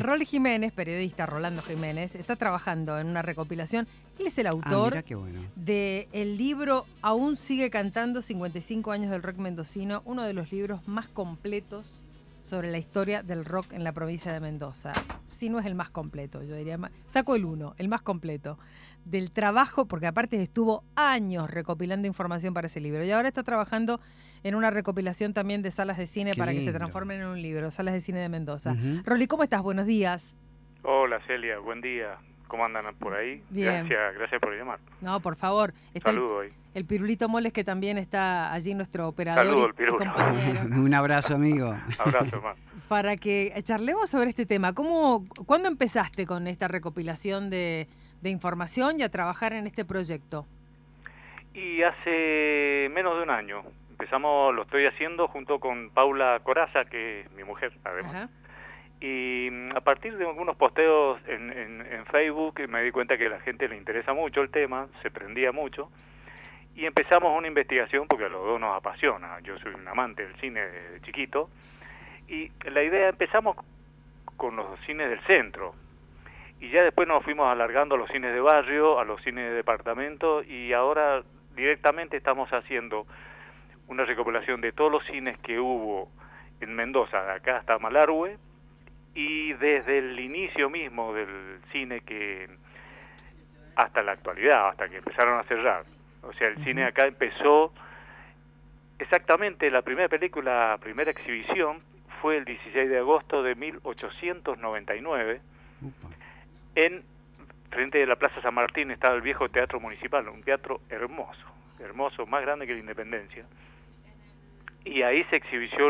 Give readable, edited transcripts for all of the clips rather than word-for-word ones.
Rolly Jiménez, periodista Rolando Jiménez, está trabajando en una recopilación. Él es el autor del libro Aún sigue cantando 55 años del rock mendocino, uno de los libros más completos sobre la historia del rock en la provincia de Mendoza. Si no es el más completo, yo diría, saco el uno, el más completo, del trabajo, porque aparte estuvo años recopilando información para ese libro y ahora está trabajando en una recopilación también de salas de cine para que se transformen en un libro, Salas de Cine de Mendoza. Rolly, ¿cómo estás? Buenos días. Hola Celia, buen día. ¿Cómo andan por ahí? Bien. Gracias por llamar. No, por favor. Está Saludo ahí. El Pirulito Moles, que también está allí, nuestro operador. Saludo al Pirulo. Un abrazo, amigo. Abrazo, hermano. Para que charlemos sobre este tema. ¿Cuándo empezaste con esta recopilación de información y a trabajar en este proyecto? Y hace menos de un año. Lo estoy haciendo junto con Paula Coraza, que es mi mujer, además. Ajá. Y a partir de algunos posteos en Facebook me di cuenta que a la gente le interesa mucho el tema, se prendía mucho, y empezamos una investigación porque a los dos nos apasiona. Yo soy un amante del cine desde chiquito, y la idea, empezamos con los cines del centro, y ya después nos fuimos alargando a los cines de barrio, a los cines de departamento, y ahora directamente estamos haciendo una recopilación de todos los cines que hubo en Mendoza, de acá hasta Malargüe, y desde el inicio mismo del cine que hasta la actualidad, hasta que empezaron a cerrar. O sea, el cine acá empezó exactamente, la primera película, la primera exhibición fue el 16 de agosto de 1899. Frente de la Plaza San Martín estaba el viejo Teatro Municipal, un teatro hermoso, más grande que la Independencia. Y ahí se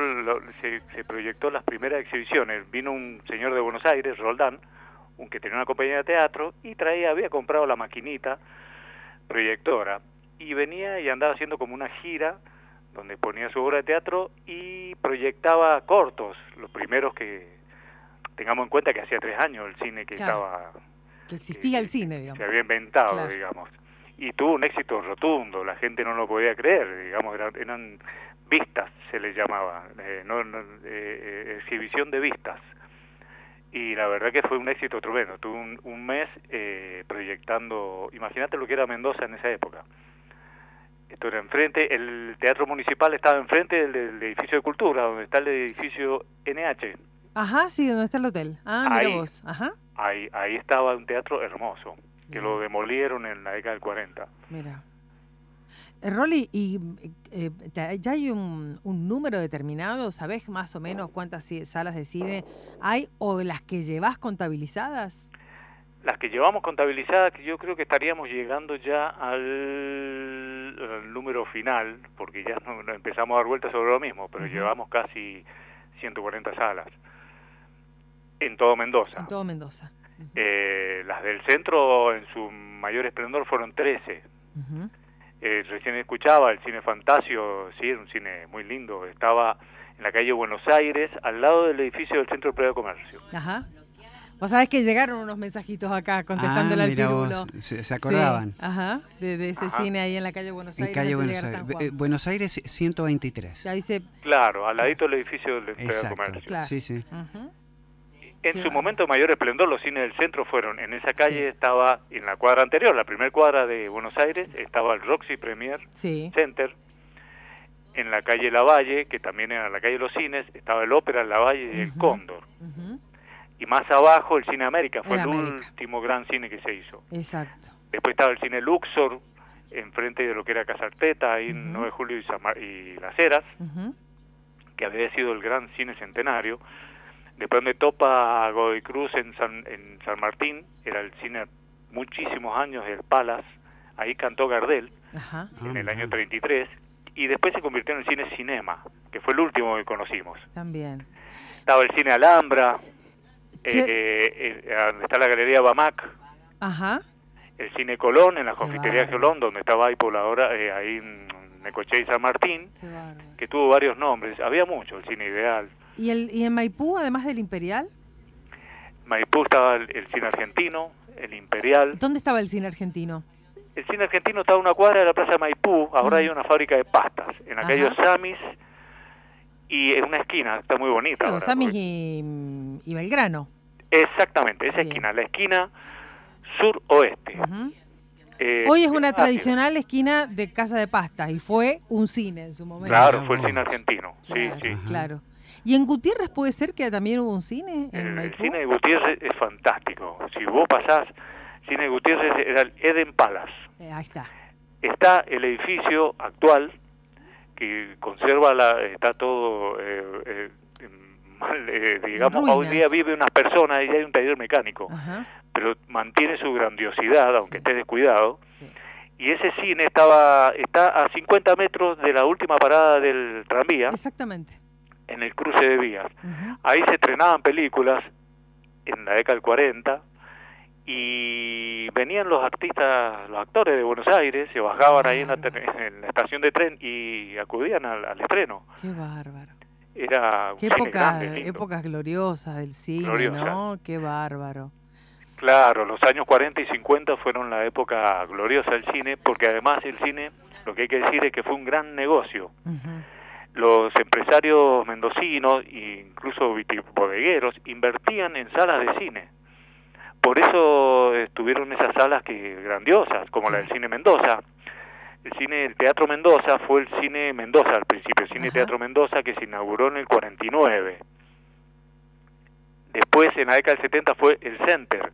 proyectó las primeras exhibiciones. Vino un señor de Buenos Aires, Roldán, que tenía una compañía de teatro, y había comprado la maquinita proyectora, y venía y andaba haciendo como una gira, donde ponía su obra de teatro y proyectaba cortos, los primeros que, tengamos en cuenta que hacía 3 años el cine que estaba... Que existía el cine, digamos. Se había inventado, digamos. Y tuvo un éxito rotundo, la gente no lo podía creer, digamos, eran vistas, se les llamaba, exhibición de vistas. Y la verdad que fue un éxito tremendo. Tuve un mes proyectando, imagínate lo que era Mendoza en esa época. Esto era enfrente, el Teatro Municipal estaba enfrente del edificio de Cultura, donde está el edificio NH. Ajá, sí, donde está el hotel. Ah, mira vos. Ajá. Ahí estaba un teatro hermoso, que lo demolieron en la década del 40. Mira. Rolly, ¿y ya hay un número determinado? ¿Sabés más o menos cuántas salas de cine hay o las que llevás contabilizadas? Las que llevamos contabilizadas, que yo creo que estaríamos llegando ya al número final, porque ya no empezamos a dar vueltas sobre lo mismo, pero llevamos casi 140 salas en todo Mendoza. En todo Mendoza. Las del centro en su mayor esplendor fueron 13. Recién escuchaba el Cine Fantasio, sí, era un cine muy lindo, estaba en la calle Buenos Aires, al lado del edificio del Centro de Comercio. Ajá. Vos sabés que llegaron unos mensajitos acá contestándole al Pirulo. Se acordaban. Sí, ajá, de ese cine ahí en la calle Buenos Aires. En calle Buenos Aires 123. Ya dice... Claro, al ladito del edificio del Centro de Comercio. Claro. Sí, sí. En su momento de mayor esplendor, los cines del centro fueron, en esa calle estaba, en la cuadra anterior, la primera cuadra de Buenos Aires, estaba el Roxy Premier Center. En la calle Lavalle, que también era la calle de los cines, estaba el Ópera Lavalle y el Cóndor. Y más abajo el Cine América, fue el último gran cine que se hizo. Exacto. Después estaba el Cine Luxor, enfrente de lo que era Casa Arteta, ahí en 9 de julio y Las Heras, que había sido el gran cine centenario. Después donde topa Godoy Cruz en San Martín, era el cine muchísimos años, el Palace, ahí cantó Gardel en el año 33, y después se convirtió en el cine Cinema, que fue el último que conocimos. También. Estaba el cine Alhambra, donde está la Galería Bamac, el cine Colón, en la confitería Colón, donde estaba ahí pobladora, ahí en Necochea y San Martín, que tuvo varios nombres, había mucho, el cine Ideal. ¿Y en Maipú, además del Imperial? Maipú estaba el cine argentino, el Imperial. ¿Dónde estaba el cine argentino? El cine argentino estaba a una cuadra de la Plaza Maipú, ahora hay una fábrica de pastas, en la calle Osamis, y en una esquina, está muy bonita. Sí, Osamis y Belgrano. Exactamente, esa esquina, la esquina sur-oeste. Hoy es una tradicional esquina de casa de pastas y fue un cine en su momento. Claro, fue el cine argentino, claro, sí. Claro. ¿Y en Gutiérrez puede ser que también hubo un cine? El cine de Gutiérrez es fantástico. Si vos pasás, cine de Gutiérrez era el Eden Palace. Ahí está. Está el edificio actual que conserva está todo mal, digamos, hoy día vive unas personas y hay un taller mecánico, pero mantiene su grandiosidad, aunque esté descuidado. Sí. Y ese cine está a 50 metros de la última parada del tranvía. Exactamente. En el cruce de vías. Ahí se estrenaban películas en la década del 40 y venían los artistas, los actores de Buenos Aires, se bajaban ahí en la estación de tren y acudían al estreno. Qué bárbaro. Era qué épocas gloriosas del cine, ¿no? Qué bárbaro. Claro, los años 40 y 50 fueron la época gloriosa del cine, porque además el cine, lo que hay que decir es que fue un gran negocio. Los empresarios mendocinos e incluso bodegueros invertían en salas de cine. Por eso estuvieron esas salas grandiosas, como la del Cine Mendoza. El Teatro Mendoza fue el Cine Mendoza al principio, el Cine Teatro Mendoza, que se inauguró en el 49. Después, en la década del 70, fue el Center.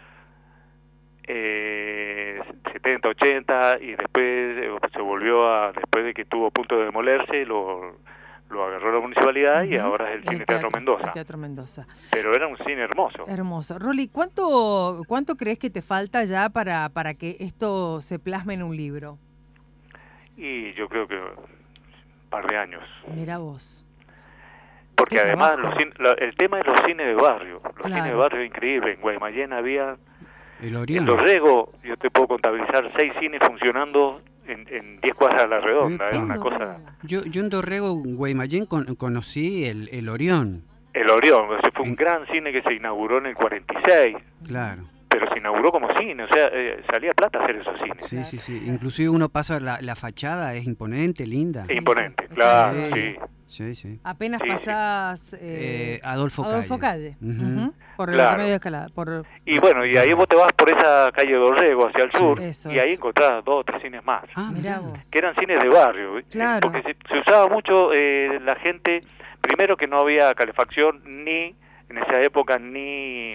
70, 80, y después se volvió después de que estuvo a punto de demolerse, lo agarró la municipalidad y ahora es el Cine Teatro Mendoza. El Teatro Mendoza. Pero era un cine hermoso. Hermoso. Rolly, ¿cuánto crees que te falta ya para que esto se plasme en un libro? Y yo creo que un par de años. Mira vos. Porque además el tema es los cines de barrio. Los cines de barrio es increíble. En Guaymallén había... El Orión. En Dorrego, yo te puedo contabilizar 6 cines funcionando en 10 cuadras a la redonda. Es una cosa... Yo en Dorrego, Guaymallén, conocí el Orión. El Orión, fue un gran cine que se inauguró en el 46. Claro. Pero se inauguró como cine, o sea, salía plata hacer esos cines. Sí, sí, sí. Inclusive uno pasa, la fachada es imponente, linda. Es imponente, claro, sí. Sí, sí. Apenas pasás Adolfo Calle. Por el claro. medio de Escalada. Y bueno, y ahí vos te vas por esa calle de Dorrego hacia el sur, y ahí encontrás 2 o 3 cines más. Mirá vos. Que eran cines de barrio. Claro. Porque se usaba mucho la gente, primero que no había calefacción, ni en esa época, ni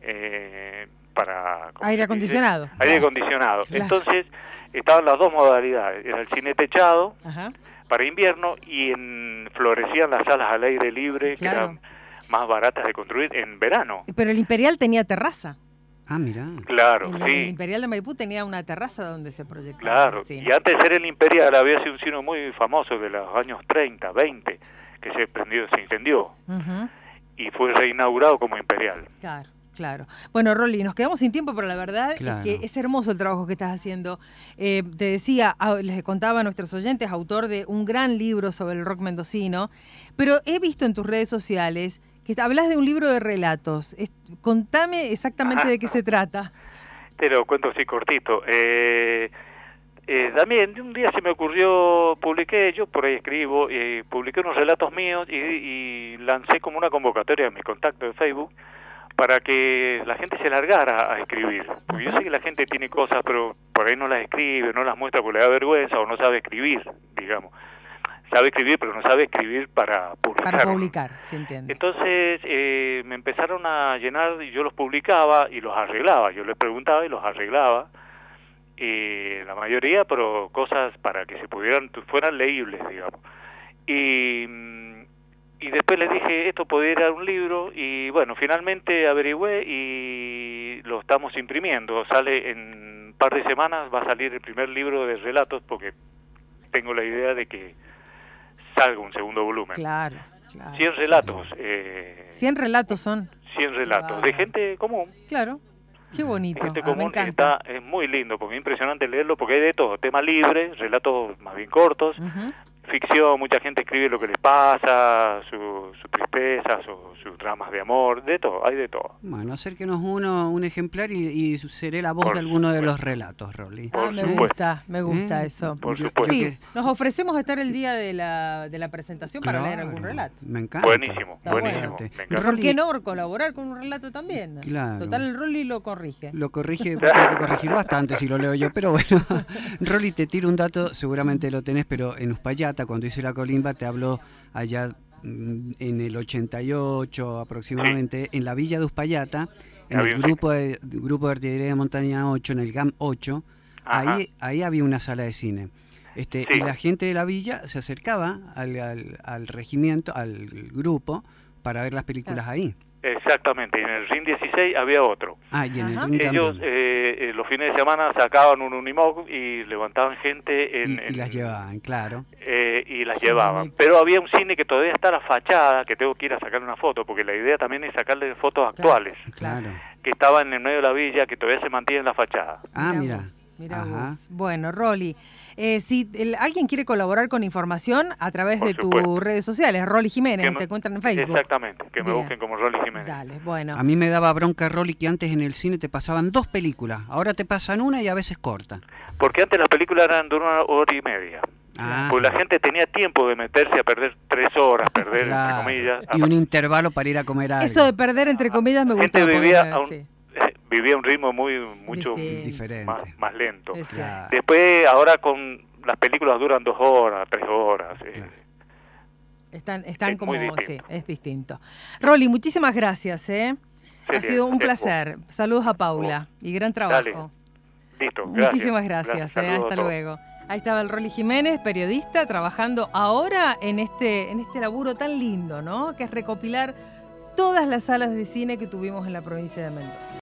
para... Aire acondicionado. Aire acondicionado. Claro. Entonces, estaban las 2 modalidades. Era el cine techado, para invierno, y florecían las salas al aire libre, que eran más baratas de construir en verano. Pero el Imperial tenía terraza. Ah, mirá. Claro, sí. El Imperial de Maipú tenía una terraza donde se proyectaba. Claro, y antes de ser el Imperial había sido un cine muy famoso de los años 30, 20, que se incendió. Y fue reinaugurado como Imperial. Claro. Claro. Bueno, Rolly, nos quedamos sin tiempo, pero la verdad es que es hermoso el trabajo que estás haciendo. Te decía, les contaba a nuestros oyentes, autor de un gran libro sobre el rock mendocino, pero he visto en tus redes sociales que hablas de un libro de relatos. Contame exactamente de qué se trata. Te lo cuento así cortito. También un día se me ocurrió, yo por ahí escribo, publiqué unos relatos míos y lancé como una convocatoria en mi contacto de Facebook para que la gente se largara a escribir. Porque yo sé que la gente tiene cosas, pero por ahí no las escribe, no las muestra porque le da vergüenza o no sabe escribir, digamos. Sabe escribir, pero no sabe escribir para publicar. Para publicar, se entiende. Entonces me empezaron a llenar y yo los publicaba y los arreglaba. Yo les preguntaba y los arreglaba. La mayoría, pero cosas para que fueran leíbles, digamos. Y después les dije, esto podría ir a un libro, y bueno, finalmente averigüé y lo estamos imprimiendo. Sale en un par de semanas, va a salir el primer libro de relatos, porque tengo la idea de que salga un segundo volumen. Claro. 100 relatos. 100 relatos son. 100 relatos, de gente común. Claro. Qué bonito. Gente común, es muy lindo, porque es impresionante leerlo, porque hay de todo, tema libre, relatos más bien cortos, ficción, mucha gente escribe lo que les pasa, sus tristezas, sus dramas de amor, de todo, hay de todo. Bueno, acérquenos un ejemplar y seré la voz de alguno de los relatos, Rolly. Me gusta eso. Por supuesto. Sí, nos ofrecemos a estar el día de la presentación para leer algún relato. Me encanta. Buenísimo. Bueno. ¿Por qué no colaborar con un relato también? Claro. Total, el Rolly lo corrige. Lo corrige, tengo que corregir bastante si lo leo yo, pero bueno. Rolly, te tiro un dato, seguramente lo tenés, pero en Uspallata, cuando hice la colimba, te habló allá en el 88 aproximadamente, en la villa de Uspallata, en el grupo de artillería de montaña 8, en el GAM 8, ahí había una sala de cine. Sí. Y la gente de la villa se acercaba al regimiento, al grupo, para ver las películas ahí. Exactamente, en el RIN 16 había otro. Y en el RIN ellos los fines de semana sacaban un Unimog y levantaban gente y las llevaban, claro. Y las llevaban. Pero había un cine que todavía está a la fachada, que tengo que ir a sacarle una foto, porque la idea también es sacarle fotos actuales. Claro. Que estaban en el medio de la villa, que todavía se mantiene en la fachada. Mira vos. Bueno, Rolly, si alguien quiere colaborar con información a través de tus redes sociales, Rolly Jiménez, te encuentran en Facebook. Exactamente, que me busquen como Rolly Jiménez. Dale, bueno. A mí me daba bronca, Rolly, que antes en el cine te pasaban 2 películas, ahora te pasan una y a veces corta. Porque antes las películas eran de 1 hora y media. Pues la gente tenía tiempo de meterse a perder 3 horas, entre comillas. Y un intervalo para ir a comer algo. Eso de perder entre comillas me gusta. La gente vivía un ritmo mucho diferente, más lento. Claro. Después, ahora con las películas duran 2 horas, 3 horas. Claro. Están como, es distinto. Rolly, muchísimas gracias. Ha sido un placer. Saludos a Paula y gran trabajo. Dale. Listo, gracias. Muchísimas gracias. Hasta luego. Ahí estaba el Rolly Jiménez, periodista, trabajando ahora en este laburo tan lindo, ¿no? Que es recopilar todas las salas de cine que tuvimos en la provincia de Mendoza.